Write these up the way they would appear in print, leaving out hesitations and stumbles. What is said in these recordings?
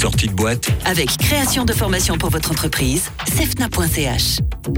Sortie de boîte avec création de formation pour votre entreprise, cefna.ch.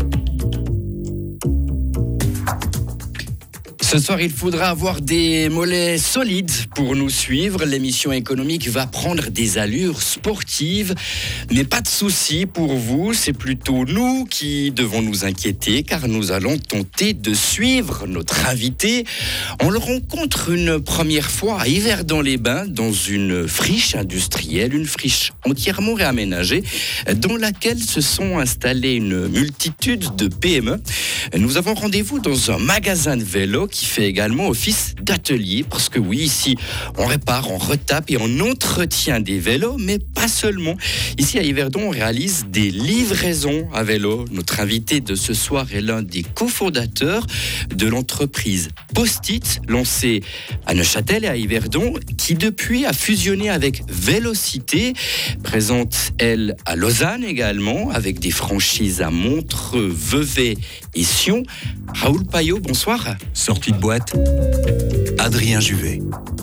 Ce soir, il faudra avoir des mollets solides pour nous suivre. L'émission économique va prendre des allures sportives. Mais pas de souci pour vous, c'est plutôt nous qui devons nous inquiéter car nous allons tenter de suivre notre invité. On le rencontre une première fois à Yverdon-les-Bains dans une friche industrielle, une friche entièrement réaménagée dans laquelle se sont installées une multitude de PME. Nous avons rendez-vous dans un magasin de vélo qui fait également office d'atelier, parce que oui, ici, on répare, on retape et on entretient des vélos, mais pas seulement. Ici, à Yverdon, on réalise des livraisons à vélo. Notre invité de ce soir est l'un des cofondateurs de l'entreprise Post-it, lancée à Neuchâtel et à Yverdon, qui depuis a fusionné avec Vélocité, présente, elle, à Lausanne également, avec des franchises à Montreux, Vevey et Sion. Raoul Payot, bonsoir. Sortie de boîte, Adrien Juvet.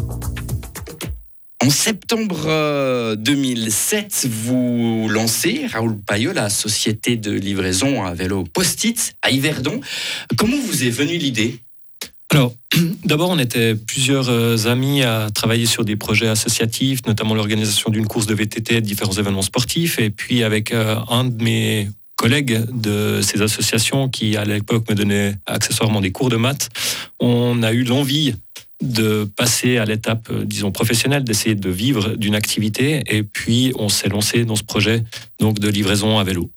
En septembre 2007, vous lancez, Raoul Payot, la société de livraison à vélo Post-it à Yverdon. Comment vous est venue l'idée ? Alors, d'abord, on était plusieurs amis à travailler sur des projets associatifs, notamment l'organisation d'une course de VTT et de différents événements sportifs. Et puis, avec un de mes collègues de ces associations qui, à l'époque, me donnait accessoirement des cours de maths, on a eu l'envie de passer à l'étape, disons, professionnelle, d'essayer de vivre d'une activité. Et puis, on s'est lancé dans ce projet donc, de livraison à vélo.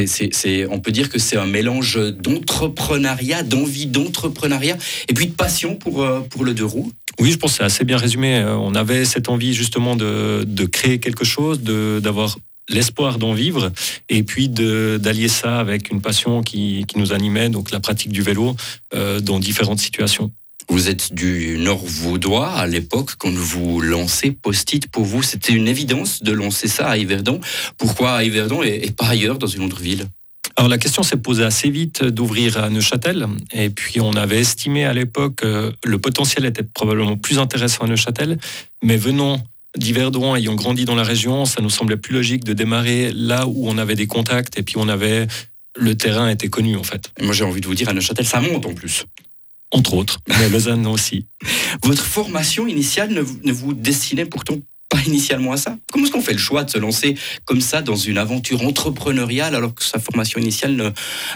On peut dire que c'est un mélange d'entrepreneuriat, d'envie d'entrepreneuriat et puis de passion pour le deux roues. Oui, je pense que c'est assez bien résumé. On avait cette envie justement de créer quelque chose, d'avoir l'espoir d'en vivre et puis d'allier ça avec une passion qui nous animait, donc la pratique du vélo dans différentes situations. Vous êtes du Nord vaudois à l'époque quand vous lancez Post-it. Pour vous, c'était une évidence de lancer ça à Yverdon. Pourquoi à Yverdon et pas ailleurs dans une autre ville ? Alors la question s'est posée assez vite d'ouvrir à Neuchâtel et puis on avait estimé à l'époque le potentiel était probablement plus intéressant à Neuchâtel, mais venant d'Yverdon, ayant grandi dans la région, ça nous semblait plus logique de démarrer là où on avait des contacts et puis le terrain était connu en fait. Et moi j'ai envie de vous dire, à Neuchâtel, ça monte en plus. Entre autres, mais Lausanne aussi. Votre formation initiale ne vous destinait pourtant pas initialement à ça. Comment est-ce qu'on fait le choix de se lancer comme ça dans une aventure entrepreneuriale alors que sa formation initiale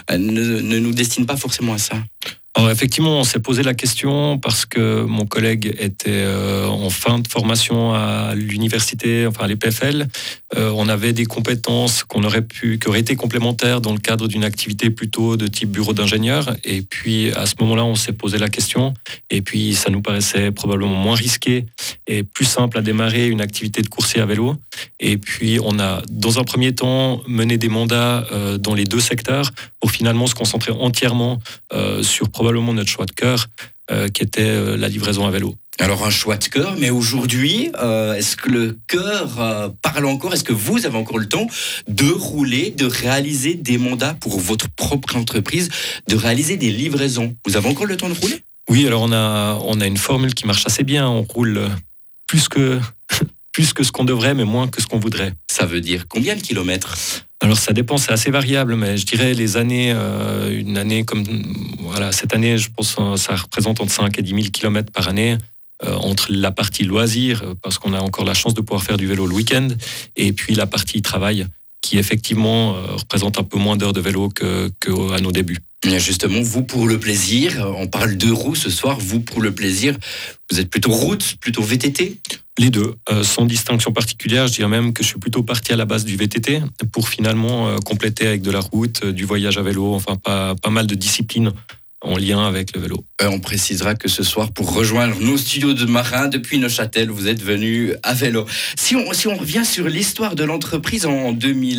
ne nous destine pas forcément à ça ? Alors effectivement, on s'est posé la question parce que mon collègue était en fin de formation à l'université, enfin à l'EPFL. On avait des compétences qui auraient été complémentaires dans le cadre d'une activité plutôt de type bureau d'ingénieur. Et puis à ce moment-là, on s'est posé la question. Et puis ça nous paraissait probablement moins risqué et plus simple à démarrer une activité de coursier à vélo. Et puis on a, dans un premier temps, mené des mandats dans les deux secteurs pour finalement se concentrer entièrement sur probablement notre choix de cœur, qui était la livraison à vélo. Alors un choix de cœur, mais aujourd'hui, est-ce que le cœur parle encore ? Est-ce que vous avez encore le temps de rouler, de réaliser des mandats pour votre propre entreprise, de réaliser des livraisons ? Vous avez encore le temps de rouler ? Oui, alors on a une formule qui marche assez bien. On roule plus que ce qu'on devrait, mais moins que ce qu'on voudrait. Ça veut dire combien de kilomètres ? Alors ça dépend, c'est assez variable, mais je dirais les années, une année comme cette année, je pense que ça représente entre 5 et 10 000 kilomètres par année, entre la partie loisir, parce qu'on a encore la chance de pouvoir faire du vélo le week-end, et puis la partie travail, qui effectivement représente un peu moins d'heures de vélo qu'à nos débuts. Et justement, vous pour le plaisir, on parle de roues ce soir, vous pour le plaisir, vous êtes plutôt route, plutôt VTT ? Les deux, sans distinction particulière, je dirais même que je suis plutôt parti à la base du VTT pour finalement compléter avec de la route, du voyage à vélo, enfin pas mal de disciplines en lien avec le vélo. On précisera que ce soir, pour rejoindre nos studios de Marin depuis Neuchâtel, vous êtes venu à vélo. Si on revient sur l'histoire de l'entreprise, en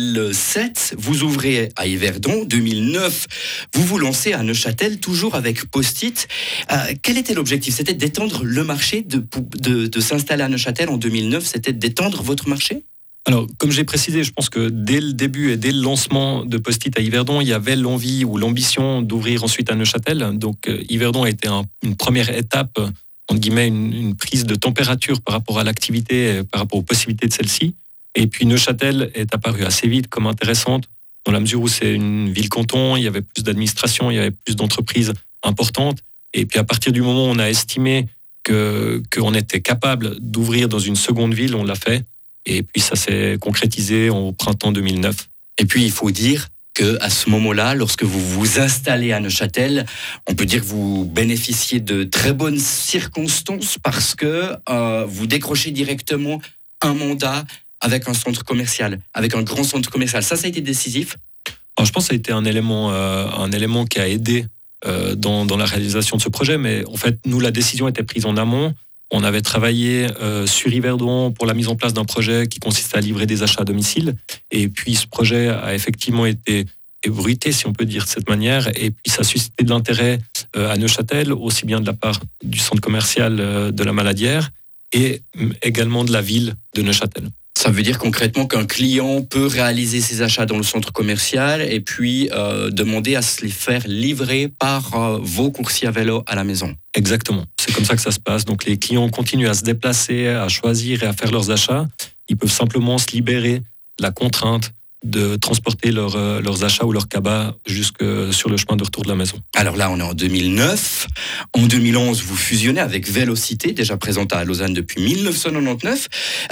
2007, vous ouvrez à Yverdon. 2009, vous vous lancez à Neuchâtel, toujours avec Post-it. Quel était l'objectif ? C'était d'étendre le marché, de s'installer à Neuchâtel en 2009, c'était d'étendre votre marché ? Alors, comme j'ai précisé, je pense que dès le début et dès le lancement de Post-it à Yverdon, il y avait l'envie ou l'ambition d'ouvrir ensuite à Neuchâtel. Donc, Yverdon a été une première étape, entre guillemets, une prise de température par rapport à l'activité, par rapport aux possibilités de celle-ci. Et puis Neuchâtel est apparue assez vite comme intéressante, dans la mesure où c'est une ville-canton, il y avait plus d'administration, il y avait plus d'entreprises importantes. Et puis à partir du moment où on a estimé qu'on était capable d'ouvrir dans une seconde ville, on l'a fait. Et puis ça s'est concrétisé au printemps 2009. Et puis il faut dire qu'à ce moment-là, lorsque vous vous installez à Neuchâtel, on peut dire que vous bénéficiez de très bonnes circonstances parce que vous décrochez directement un mandat avec un centre commercial, avec un grand centre commercial. Ça a été décisif? Alors, je pense que ça a été un élément qui a aidé dans la réalisation de ce projet. Mais en fait, nous, la décision était prise en amont. On avait travaillé sur Yverdon pour la mise en place d'un projet qui consistait à livrer des achats à domicile. Et puis, ce projet a effectivement été ébruité, si on peut dire de cette manière. Et puis, ça a suscité de l'intérêt à Neuchâtel, aussi bien de la part du centre commercial de la Maladière et également de la ville de Neuchâtel. Ça veut dire concrètement qu'un client peut réaliser ses achats dans le centre commercial et puis demander à se les faire livrer par vos coursiers à vélo à la maison. Exactement, c'est comme ça que ça se passe. Donc les clients continuent à se déplacer, à choisir et à faire leurs achats. Ils peuvent simplement se libérer de la contrainte de transporter leurs achats ou leurs cabas jusque sur le chemin de retour de la maison. Alors là, on est en 2009. En 2011, vous fusionnez avec Vélocité, déjà présente à Lausanne depuis 1999.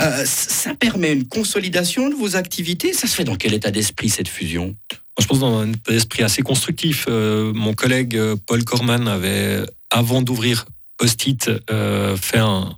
Ça permet une consolidation de vos activités. Ça se fait dans quel état d'esprit, cette fusion ? Je pense dans un état d'esprit assez constructif. Mon collègue Paul Corman avait, avant d'ouvrir Post-it, fait un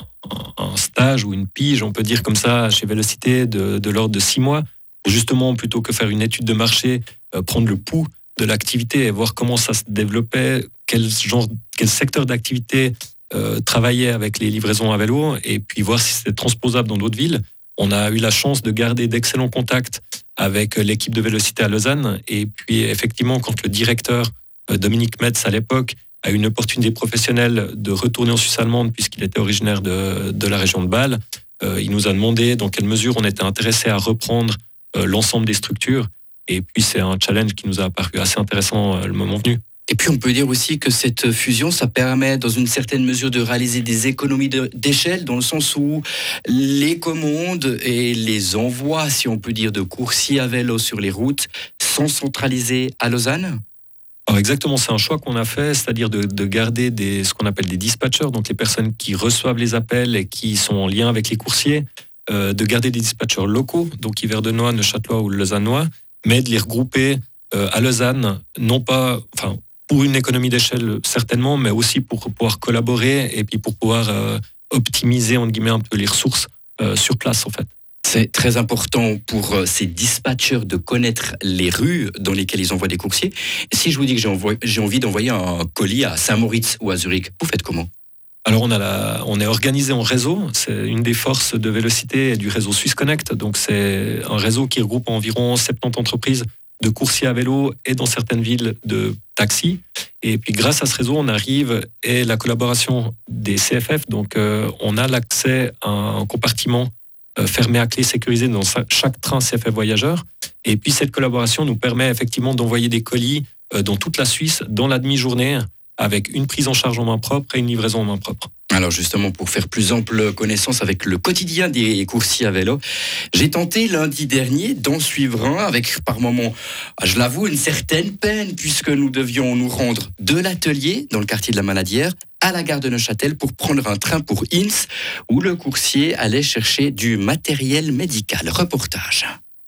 stage ou une pige, on peut dire comme ça, chez Vélocité de l'ordre de 6 mois. Justement, plutôt que faire une étude de marché, prendre le pouls de l'activité et voir comment ça se développait, quel secteur d'activité travaillait avec les livraisons à vélo, et puis voir si c'était transposable dans d'autres villes. On a eu la chance de garder d'excellents contacts avec l'équipe de Vélocité à Lausanne, et puis effectivement, quand le directeur Dominique Metz à l'époque a eu une opportunité professionnelle de retourner en Suisse allemande puisqu'il était originaire de la région de Bâle, il nous a demandé dans quelle mesure on était intéressé à reprendre l'ensemble des structures. Et puis, c'est un challenge qui nous a apparu assez intéressant le moment venu. Et puis, on peut dire aussi que cette fusion, ça permet, dans une certaine mesure, de réaliser des économies d'échelle, dans le sens où les commandes et les envois, si on peut dire, de coursiers à vélo sur les routes sont centralisés à Lausanne ? Alors exactement, c'est un choix qu'on a fait, c'est-à-dire de garder ce qu'on appelle des dispatchers, donc les personnes qui reçoivent les appels et qui sont en lien avec les coursiers, de garder des dispatchers locaux, donc yverdenois, neuchâtelois ou lausannois, mais de les regrouper à Lausanne, non pas, enfin, pour une économie d'échelle certainement, mais aussi pour pouvoir collaborer et puis pour pouvoir optimiser, entre guillemets, un peu les ressources sur place, en fait. C'est très important pour ces dispatchers de connaître les rues dans lesquelles ils envoient des coursiers. Si je vous dis que j'ai envie d'envoyer un colis à Saint-Moritz ou à Zurich, vous faites comment ? Alors on est organisé en réseau, c'est une des forces de Vélocité et du réseau Swiss Connect, donc c'est un réseau qui regroupe environ 70 entreprises de coursiers à vélo et dans certaines villes de taxis. Et puis grâce à ce réseau, on arrive, et la collaboration des CFF, donc on a l'accès à un compartiment fermé à clé sécurisé dans chaque train CFF voyageur. Et puis cette collaboration nous permet effectivement d'envoyer des colis dans toute la Suisse dans la demi-journée, avec une prise en charge en main propre et une livraison en main propre. Alors justement, pour faire plus ample connaissance avec le quotidien des coursiers à vélo, j'ai tenté lundi dernier d'en suivre un avec par moments, je l'avoue, une certaine peine, puisque nous devions nous rendre de l'atelier dans le quartier de la Maladière à la gare de Neuchâtel pour prendre un train pour Inns, où le coursier allait chercher du matériel médical. Reportage.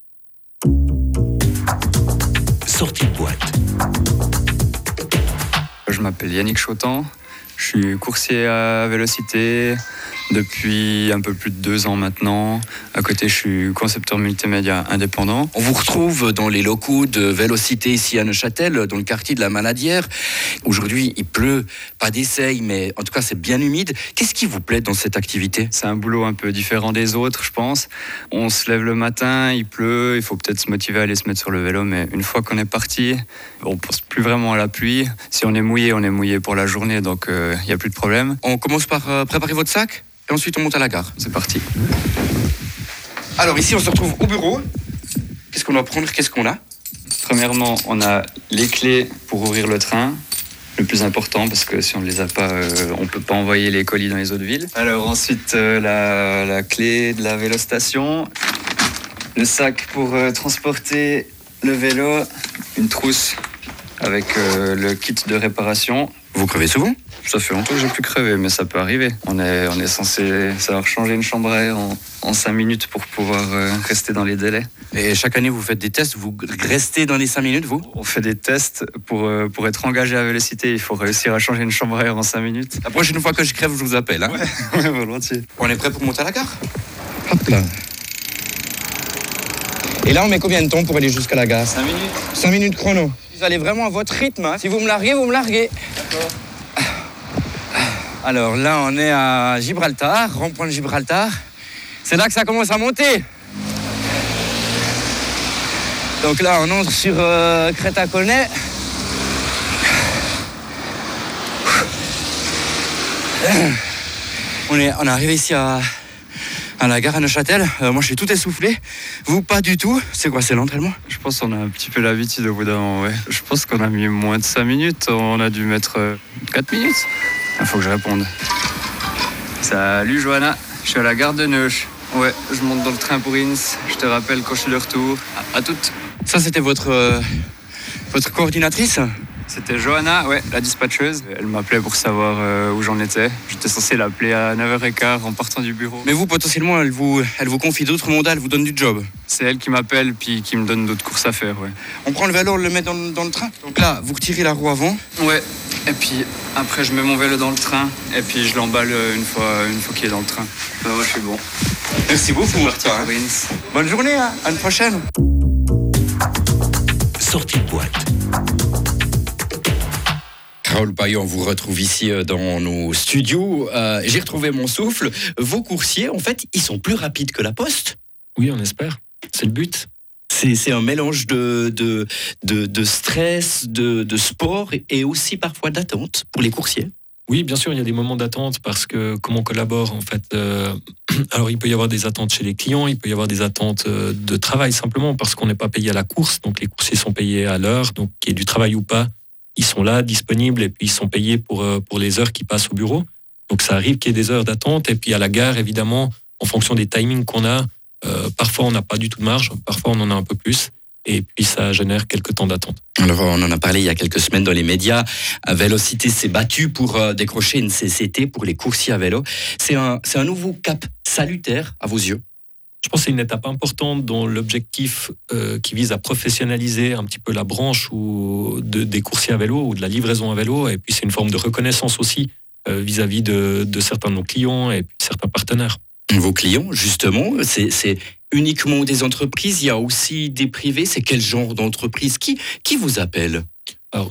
Sortie de boîte. Je m'appelle Yannick Chotan, je suis coursier à Vélocité depuis un peu plus de 2 ans maintenant. À côté, je suis concepteur multimédia indépendant. On vous retrouve dans les locaux de Vélocité ici à Neuchâtel, dans le quartier de la Maladière. Aujourd'hui, il pleut, pas d'essai, mais en tout cas, c'est bien humide. Qu'est-ce qui vous plaît dans cette activité ? C'est un boulot un peu différent des autres, je pense. On se lève le matin, il pleut, il faut peut-être se motiver à aller se mettre sur le vélo, mais une fois qu'on est parti, on ne pense plus vraiment à la pluie. Si on est mouillé pour la journée, donc il n'y a plus de problème. On commence par préparer votre sac ? Et ensuite, on monte à la gare. C'est parti. Alors ici, on se retrouve au bureau. Qu'est-ce qu'on doit prendre ? Qu'est-ce qu'on a ? Premièrement, on a les clés pour ouvrir le train. Le plus important, parce que si on ne les a pas, on ne peut pas envoyer les colis dans les autres villes. Alors ensuite, la clé de la vélostation. Le sac pour transporter le vélo, une trousse avec le kit de réparation. Vous crevez souvent ? Ça fait longtemps que j'ai plus crevé, mais ça peut arriver. On est censé savoir changer une chambre à air en 5 minutes pour pouvoir rester dans les délais. Et chaque année, vous faites des tests, vous restez dans les 5 minutes, vous ? On fait des tests pour être engagé à Vélocité. Il faut réussir à changer une chambre à air en 5 minutes. La prochaine fois que je crève, je vous appelle. Hein ? Ouais, volontiers. On est prêt pour monter à la gare ? Hop là. Et là, on met combien de temps pour aller jusqu'à la gare ? 5 minutes. 5 minutes chrono. Vous allez vraiment à votre rythme. Hein. Si vous me larguez, vous me larguez. D'accord. Alors là, on est à Gibraltar, rond-point de Gibraltar. C'est là que ça commence à monter. Donc là, on entre sur Créta-Colnay. On est arrivé ici à la gare à Neuchâtel. Moi, je suis tout essoufflé. Vous, pas du tout. C'est quoi, c'est l'entraînement ? Je pense qu'on a un petit peu l'habitude au bout d'un moment, ouais. Je pense qu'on a mis moins de 5 minutes. On a dû mettre 4 minutes. Il faut que je réponde. Salut Johanna, je suis à la gare de Neuch. Ouais, je monte dans le train pour Inns. Je te rappelle quand je suis de retour. À toutes. Ça, c'était votre coordinatrice ? C'était Johanna, ouais, la dispatcheuse. Elle m'appelait pour savoir où j'en étais. J'étais censé l'appeler à 9h15 en partant du bureau. Mais vous, potentiellement, elle vous confie d'autres mandats, elle vous donne du job. C'est elle qui m'appelle puis qui me donne d'autres courses à faire, ouais. On prend le vélo, on le met dans le train. Donc là, vous retirez la roue avant. Ouais, et puis après je mets mon vélo dans le train et puis je l'emballe une fois qu'il est dans le train. Bah ouais, je suis bon. Merci beaucoup, Martin. Bonne journée, hein. À une prochaine. Sortie de boîte. Raoul Paillon, on vous retrouve ici dans nos studios. J'ai retrouvé mon souffle. Vos coursiers, en fait, ils sont plus rapides que la poste. Oui, on espère. C'est le but. C'est un mélange de stress, de sport et aussi parfois d'attente pour les coursiers. Oui, bien sûr, il y a des moments d'attente parce que comme on collabore, en fait, alors il peut y avoir des attentes chez les clients, il peut y avoir des attentes de travail simplement parce qu'on n'est pas payé à la course, donc les coursiers sont payés à l'heure, donc qu'il y ait du travail ou pas, ils sont là, disponibles et puis ils sont payés pour les heures qui passent au bureau. Donc ça arrive qu'il y ait des heures d'attente et puis à la gare, évidemment, en fonction des timings qu'on a, parfois on n'a pas du tout de marge, parfois on en a un peu plus. Et puis ça génère quelques temps d'attente. Alors on en a parlé il y a quelques semaines dans les médias. Vélocité s'est battu pour décrocher une CCT pour les coursiers à vélo. C'est un nouveau cap salutaire à vos yeux. Je pense que c'est une étape importante dans l'objectif qui vise à professionnaliser un petit peu la branche des coursiers à vélo ou de la livraison à vélo. Et puis c'est une forme de reconnaissance aussi vis-à-vis de certains de nos clients et puis certains partenaires. Vos clients, justement, c'est uniquement des entreprises, il y a aussi des privés. C'est quel genre d'entreprise qui vous appelle ? Alors,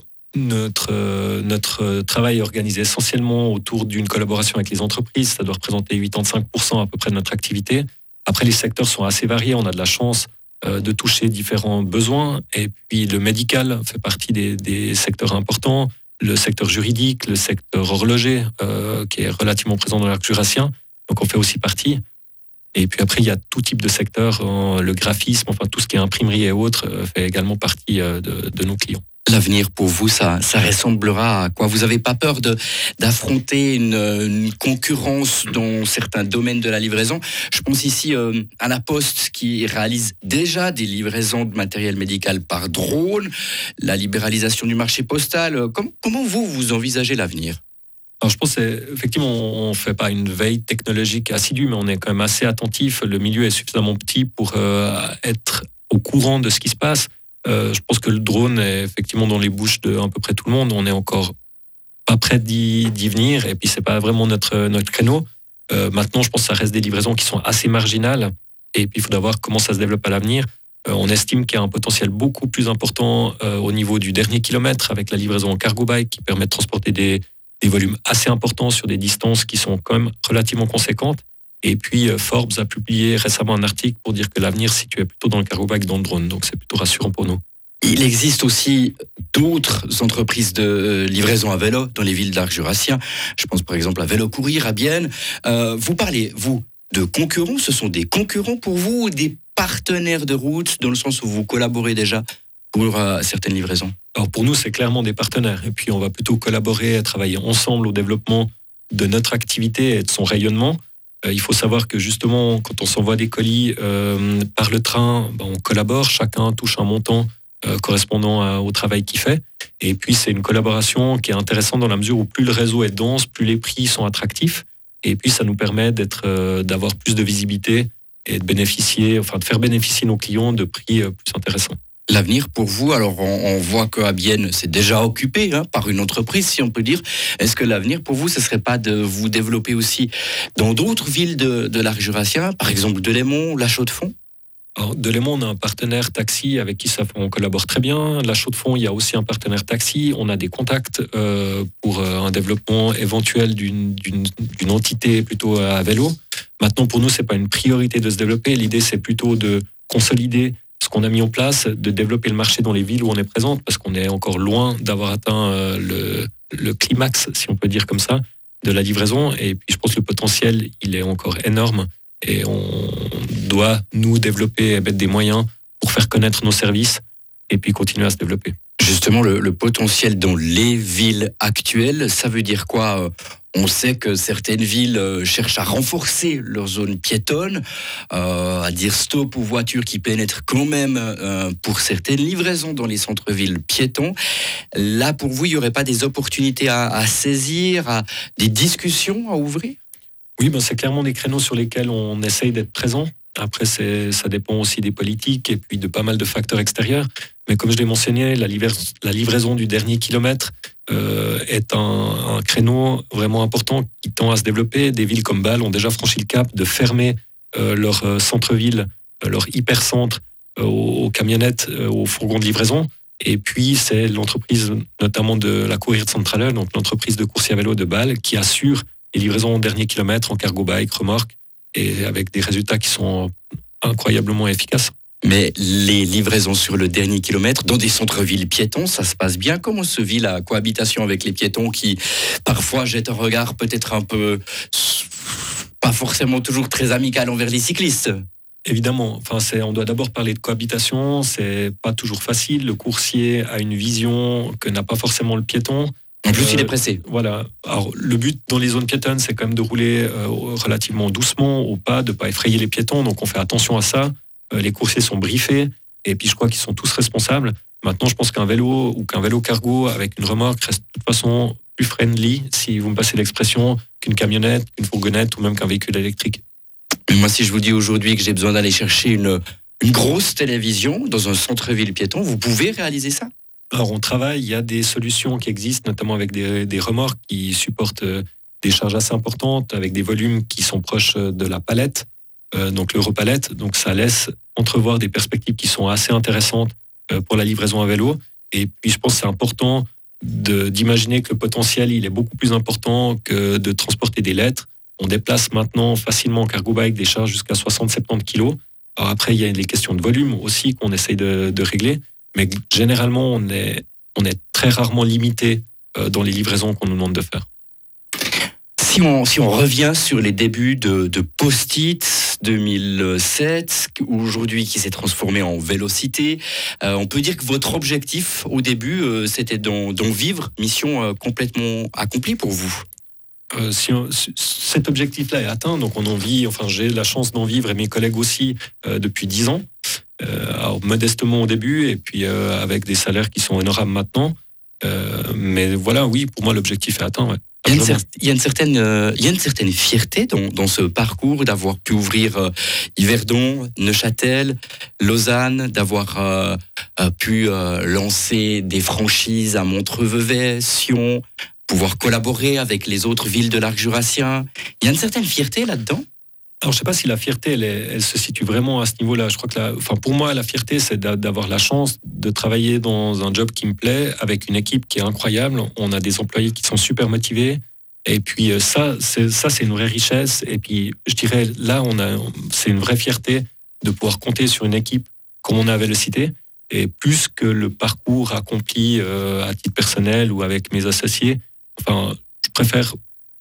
notre travail est organisé essentiellement autour d'une collaboration avec les entreprises. Ça doit représenter 85% à peu près de notre activité. Après, les secteurs sont assez variés. On a de la chance de toucher différents besoins. Et puis, le médical fait partie des secteurs importants. Le secteur juridique, le secteur horloger, qui est relativement présent dans l'arc jurassien. Donc, on fait aussi partie. Et puis après, il y a tout type de secteur, le graphisme, enfin tout ce qui est imprimerie et autres, fait également partie de nos clients. L'avenir pour vous, ça ressemblera à quoi ? Vous n'avez pas peur d'affronter une concurrence dans certains domaines de la livraison ? Je pense ici à la Poste qui réalise déjà des livraisons de matériel médical par drone, la libéralisation du marché postal. Comment vous envisagez l'avenir ? Alors je pense qu'effectivement, on ne fait pas une veille technologique assidue, mais on est quand même assez attentif. Le milieu est suffisamment petit pour être au courant de ce qui se passe. Je pense que le drone est effectivement dans les bouches de à peu près tout le monde. On est encore pas prêt d'y venir, et puis c'est pas vraiment notre créneau. Maintenant, je pense que ça reste des livraisons qui sont assez marginales, et puis il faudra voir comment ça se développe à l'avenir. On estime qu'il y a un potentiel beaucoup plus important au niveau du dernier kilomètre avec la livraison en cargo bike qui permet de transporter des volumes assez importants sur des distances qui sont quand même relativement conséquentes. Et puis Forbes a publié récemment un article pour dire que l'avenir se situait plutôt dans le cargo bike que dans le drone. Donc c'est plutôt rassurant pour nous. Il existe aussi d'autres entreprises de livraison à vélo dans les villes d'Arc jurassien. Je pense par exemple à Vélo Courir à Bienne. Vous parlez, vous, de concurrents. Ce sont des concurrents pour vous ou des partenaires de route dans le sens où vous collaborez déjà pour certaines livraisons ? Alors pour nous, c'est clairement des partenaires. Et puis on va plutôt collaborer, travailler ensemble au développement de notre activité et de son rayonnement. Il faut savoir que justement, quand on s'envoie des colis par le train, on collabore, chacun touche un montant correspondant au travail qu'il fait. Et puis, c'est une collaboration qui est intéressante dans la mesure où plus le réseau est dense, plus les prix sont attractifs. Et puis, ça nous permet d'avoir plus de visibilité et de faire bénéficier nos clients de prix plus intéressants. L'avenir pour vous, alors on voit que Abienne c'est déjà occupé par une entreprise, si on peut dire. Est-ce que l'avenir pour vous, ce serait pas de vous développer aussi dans d'autres villes de l'arc jurassien, par exemple Delémont, La Chaux-de-Fonds? Alors, Delémont, on a un partenaire taxi avec qui on collabore très bien. La Chaux-de-Fonds, il y a aussi un partenaire taxi. On a des contacts pour un développement éventuel d'une entité plutôt à vélo. Maintenant, pour nous, c'est pas une priorité de se développer. L'idée, c'est plutôt de consolider ce qu'on a mis en place, de développer le marché dans les villes où on est présente, parce qu'on est encore loin d'avoir atteint le climax, si on peut dire comme ça, de la livraison. Et puis, je pense que le potentiel, il est encore énorme. Et on doit nous développer et mettre des moyens pour faire connaître nos services et puis continuer à se développer. Justement, le potentiel dans les villes actuelles, ça veut dire quoi? On sait que certaines villes cherchent à renforcer leur zone piétonne, à dire stop aux voitures qui pénètrent quand même pour certaines livraisons dans les centres-villes piétons. Là, pour vous, il n'y aurait pas des opportunités à saisir, des discussions à ouvrir? Oui, c'est clairement des créneaux sur lesquels on essaye d'être présent. Après, ça dépend aussi des politiques et puis de pas mal de facteurs extérieurs. Mais comme je l'ai mentionné, la livraison du dernier kilomètre est un créneau vraiment important qui tend à se développer. Des villes comme Bâle ont déjà franchi le cap de fermer leur centre-ville, leur hypercentre aux camionnettes, aux fourgons de livraison. Et puis, c'est l'entreprise, notamment de la Courier de Centrale, donc l'entreprise de coursier à vélo de Bâle, qui assure les livraisons au dernier kilomètre en cargo bike, remorque, et avec des résultats qui sont incroyablement efficaces. Mais les livraisons sur le dernier kilomètre, dans des centres-villes piétons, ça se passe bien? Comment se vit la cohabitation avec les piétons qui, parfois, jettent un regard peut-être un peu, pas forcément toujours très amical envers les cyclistes? Évidemment, on doit d'abord parler de cohabitation, c'est pas toujours facile. Le coursier a une vision que n'a pas forcément le piéton. En plus, il est pressé. Voilà. Alors, le but dans les zones piétonnes, c'est quand même de rouler relativement doucement, au pas, de ne pas effrayer les piétons. Donc, on fait attention à ça. Les coursiers sont briefés. Et puis, je crois qu'ils sont tous responsables. Maintenant, je pense qu'un vélo ou qu'un vélo cargo avec une remorque reste de toute façon plus friendly, si vous me passez l'expression, qu'une camionnette, qu'une fourgonnette ou même qu'un véhicule électrique. Mais moi, si je vous dis aujourd'hui que j'ai besoin d'aller chercher une grosse télévision dans un centre-ville piéton, vous pouvez réaliser ça? Alors, on travaille, il y a des solutions qui existent, notamment avec des remorques qui supportent des charges assez importantes, avec des volumes qui sont proches de la palette, donc l'Europalette. Donc, ça laisse entrevoir des perspectives qui sont assez intéressantes pour la livraison à vélo. Et puis, je pense que c'est important d'imaginer que le potentiel, il est beaucoup plus important que de transporter des lettres. On déplace maintenant facilement en cargo bike des charges jusqu'à 60-70 kilos. Alors après, il y a les questions de volume aussi qu'on essaye de régler. Mais généralement, on est très rarement limité dans les livraisons qu'on nous demande de faire. Si on revient sur les débuts de Post-it 2007, aujourd'hui qui s'est transformé en Vélocité, on peut dire que votre objectif au début, c'était d'en vivre, mission complètement accomplie pour vous. Cet objectif-là est atteint, donc on en vit, j'ai la chance d'en vivre et mes collègues aussi depuis 10 ans. Alors modestement au début et puis avec des salaires qui sont honorables maintenant. Mais voilà, oui, pour moi l'objectif est atteint. Ouais. Il y a une certaine fierté dans ce parcours d'avoir pu ouvrir Yverdon, Neuchâtel, Lausanne, d'avoir pu lancer des franchises à Montreux-Vevey, Sion, pouvoir collaborer avec les autres villes de l'arc jurassien. Il y a une certaine fierté là-dedans? Alors, je ne sais pas si la fierté, elle se situe vraiment à ce niveau-là. Je crois que pour moi, la fierté, c'est d'avoir la chance de travailler dans un job qui me plaît, avec une équipe qui est incroyable. On a des employés qui sont super motivés. Et puis, ça, c'est une vraie richesse. Et puis, je dirais, là, c'est une vraie fierté de pouvoir compter sur une équipe comme on avait le cité. Et plus que le parcours accompli à titre personnel ou avec mes associés, je préfère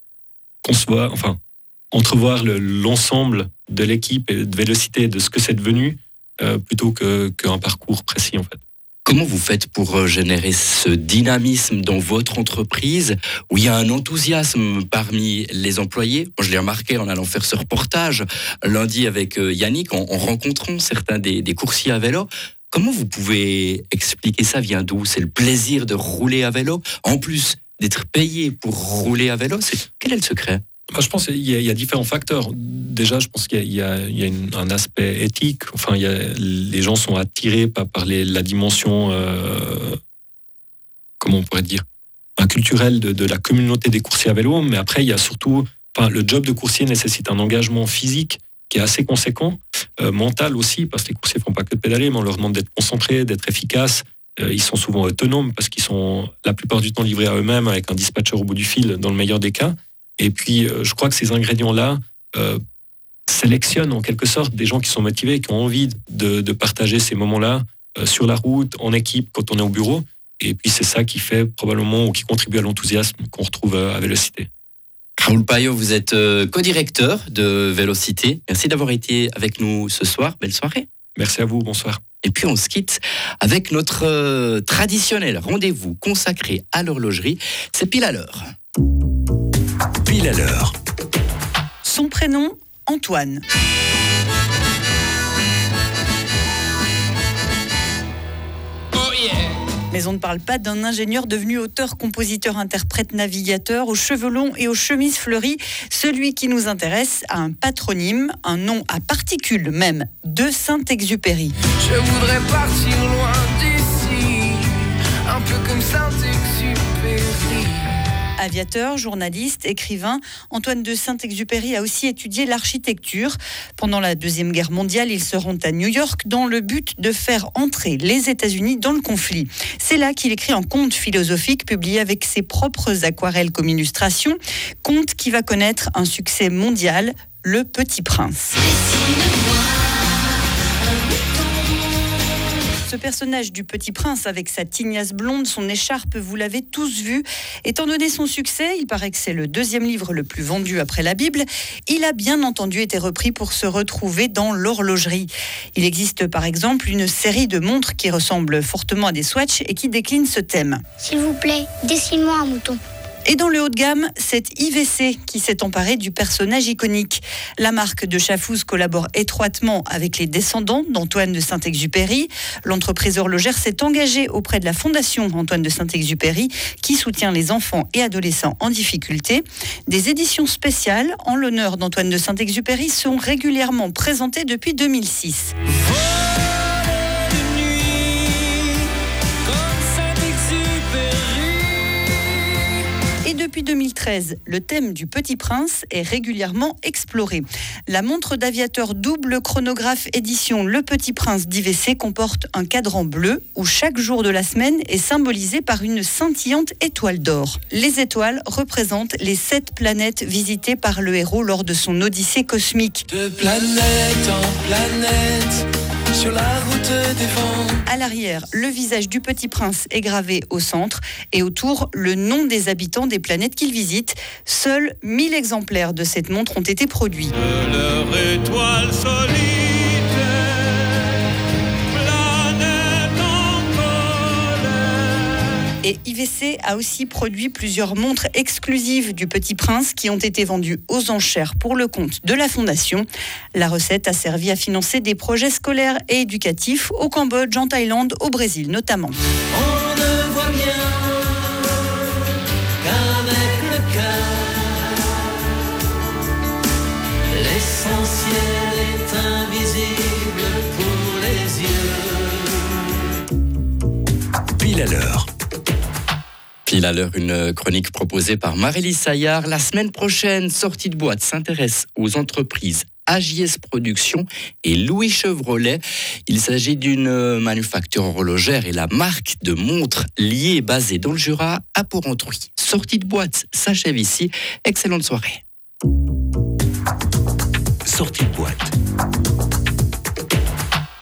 entrevoir l'ensemble de l'équipe et de Vélocité, de ce que c'est devenu, plutôt qu'un parcours précis, en fait. Comment vous faites pour générer ce dynamisme dans votre entreprise où il y a un enthousiasme parmi les employés? Moi, je l'ai remarqué en allant faire ce reportage lundi avec Yannick, en rencontrant certains des coursiers à vélo. Comment vous pouvez expliquer ça? Vient d'où? C'est le plaisir de rouler à vélo, en plus d'être payé pour rouler à vélo. Quel est le secret? Je pense qu'il y a différents facteurs. Déjà, je pense qu'il y a un aspect éthique. Enfin, les gens sont attirés par la dimension, comment on pourrait dire, culturelle de la communauté des coursiers à vélo. Mais après, il y a surtout, le job de coursier nécessite un engagement physique qui est assez conséquent, mental aussi, parce que les coursiers ne font pas que de pédaler, mais on leur demande d'être concentrés, d'être efficaces. Ils sont souvent autonomes parce qu'ils sont la plupart du temps livrés à eux-mêmes avec un dispatcher au bout du fil, dans le meilleur des cas. Et puis, je crois que ces ingrédients-là sélectionnent en quelque sorte des gens qui sont motivés, qui ont envie de partager ces moments-là sur la route, en équipe, quand on est au bureau. Et puis, c'est ça qui fait probablement, ou qui contribue à l'enthousiasme qu'on retrouve à Vélocité. Raoul Payot, vous êtes co-directeur de Vélocité. Merci d'avoir été avec nous ce soir. Belle soirée. Merci à vous, bonsoir. Et puis on se quitte avec notre traditionnel rendez-vous consacré à l'horlogerie. C'est pile à l'heure. Pile à l'heure. Son prénom, Antoine. Mais on ne parle pas d'un ingénieur devenu auteur, compositeur, interprète, navigateur, aux cheveux longs et aux chemises fleuries. Celui qui nous intéresse a un patronyme, un nom à particules même, de Saint-Exupéry. Je voudrais partir loin d'ici, un peu comme Saint-Exupéry. Aviateur, journaliste, écrivain, Antoine de Saint-Exupéry a aussi étudié l'architecture. Pendant la Deuxième Guerre mondiale, il se rend à New York dans le but de faire entrer les États-Unis dans le conflit. C'est là qu'il écrit un conte philosophique publié avec ses propres aquarelles comme illustration. Conte qui va connaître un succès mondial, Le Petit Prince. Ce personnage du Petit Prince, avec sa tignasse blonde, son écharpe, vous l'avez tous vu. Étant donné son succès, il paraît que c'est le deuxième livre le plus vendu après la Bible. Il a bien entendu été repris pour se retrouver dans l'horlogerie. Il existe par exemple une série de montres qui ressemblent fortement à des Swatch et qui déclinent ce thème. S'il vous plaît, dessine-moi un mouton. Et dans le haut de gamme, c'est IVC qui s'est emparé du personnage iconique. La marque de Chafouz collabore étroitement avec les descendants d'Antoine de Saint-Exupéry. L'entreprise horlogère s'est engagée auprès de la Fondation Antoine de Saint-Exupéry qui soutient les enfants et adolescents en difficulté. Des éditions spéciales en l'honneur d'Antoine de Saint-Exupéry sont régulièrement présentées depuis 2006. Et depuis 2013, le thème du Petit Prince est régulièrement exploré. La montre d'aviateur double chronographe édition Le Petit Prince d'IVC comporte un cadran bleu où chaque jour de la semaine est symbolisé par une scintillante étoile d'or. Les étoiles représentent les 7 planètes visitées par le héros lors de son odyssée cosmique. De planète en planète, sur la route des vents. À l'arrière, le visage du Petit Prince est gravé au centre et autour, le nom des habitants des planètes qu'il visite. Seuls 1000 exemplaires de cette montre ont été produits. De leur étoile solitaire, planète en colère. Et IVC a aussi produit plusieurs montres exclusives du Petit Prince qui ont été vendues aux enchères pour le compte de la Fondation. La recette a servi à financer des projets scolaires et éducatifs au Cambodge, en Thaïlande, au Brésil notamment. On ne voit bien qu'avec le cœur, l'essentiel est invisible pour les yeux. Pile à l'heure. Pile à l'heure, une chronique proposée par Marélie Saillard. La semaine prochaine, Sortie de boîte s'intéresse aux entreprises AJS Production et Louis Chevrolet. Il s'agit d'une manufacture horlogère et la marque de montres liée basée dans le Jura à Porrentruy. Sortie de boîte s'achève ici. Excellente soirée. Sortie de boîte.